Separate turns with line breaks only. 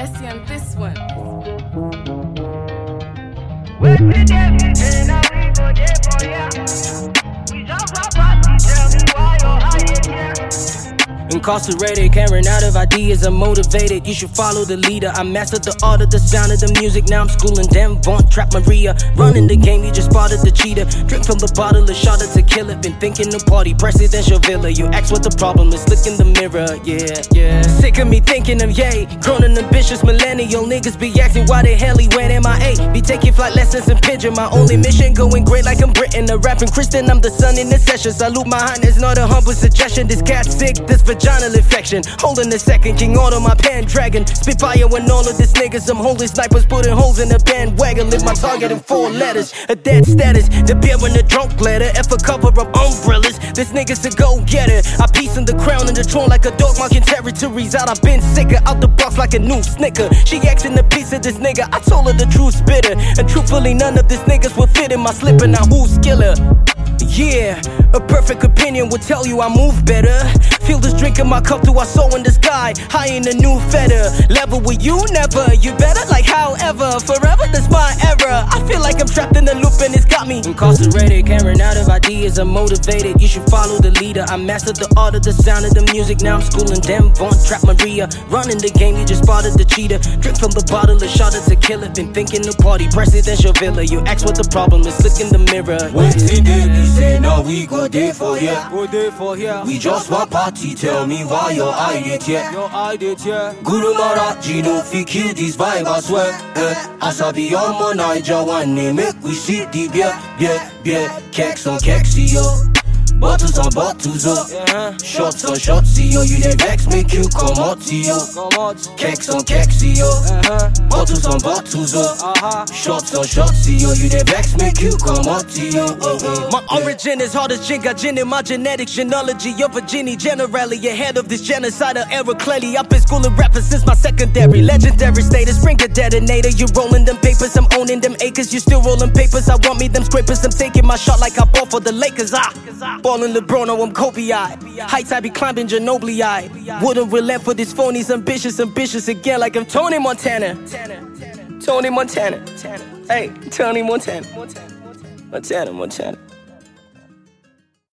Essie on this one.
Incarcerated, carrying out of ideas, I'm motivated. You should follow the leader. I mastered the art of the sound of the music. Now I'm schooling them, Vaughn, Trap Maria. Running the game, you just spotted the cheater. Drink from the bottle, a shot of tequila. Been thinking the party, presidential villa. You ask what the problem is, look in the mirror, yeah. Sick of me thinking of yay. Grown and ambitious millennial niggas be asking why the hell he went MIA. Be taking flight lessons and pigeon. My only mission going great like I'm Britain. A rapping Christian, I'm the son in the session. Salute my highness, not a humble suggestion. This cat's sick, this vaginal infection. Holding a second, King Order, my Pendragon. Spit fire when all of this niggas. I'm holding snipers, putting holes in the bandwagon. Live my target in 4 letters. A dead status, the beer in the drunk letter. F a cover of umbrellas. This nigga's a go-getter. I piece in the crown and the throne like a dog marking territories out. I've been sicker, out the box like a new snicker. She asking a piece of this nigga. I told her the truth spitter. And truthfully, none of these niggas will fit in my slipper. Now who's skiller? Yeah, a perfect opinion would tell you I move better. Feel this drink in my cup till I soar in the sky. High in a new feather. Level with you, never. You better like however. Forever, that's my era. I feel like I'm trapped in a loop and it's got me incarcerated, carrying out of ideas, I'm motivated. You should follow the leader. I mastered the art of the sound of the music. Now I'm schooling them, Vaughn, Trap Maria. Running the game, you just spotted the cheater. Drink from the bottle, a shot of tequila. Been thinking the party, presidential villa. You ask what the problem is, look in the mirror.
Wait till they say now we go there for ya.
Go there for here.
We just want party, tell me why your eye it here.
Your idea, yeah.
Guru Maraji no fi kill this vibe, I swear. Asabi on my Niger one name, make we sip the beer. Keks on kexy, yo. Bottles on bottles, oh. Shots on shots, yo. You the vex, make you come out, yo. Keks on kexy, yo. Bottles on bottles, oh. Shots on shots, yo. You the vex, make you come out, yo.
My origin is hard as gin, got gin in my genetic genealogy. Of Virginia, generally ahead of this genocidal era. Clearly, I've been schooling rappers since my secondary. Legendary status, bring a detonator. You rolling them papers, I'm owning them acres. You still rolling papers, I want me them scrapers. I'm taking my shot like I bought for the Lakers. Ballin' LeBron, oh, I'm Kobe-I. Heights I be climbing Ginobili-I. Wouldn't relent for these phonies, ambitious again like I'm Tony Montana. Tony Montana. Hey, Tony Montana. Montana.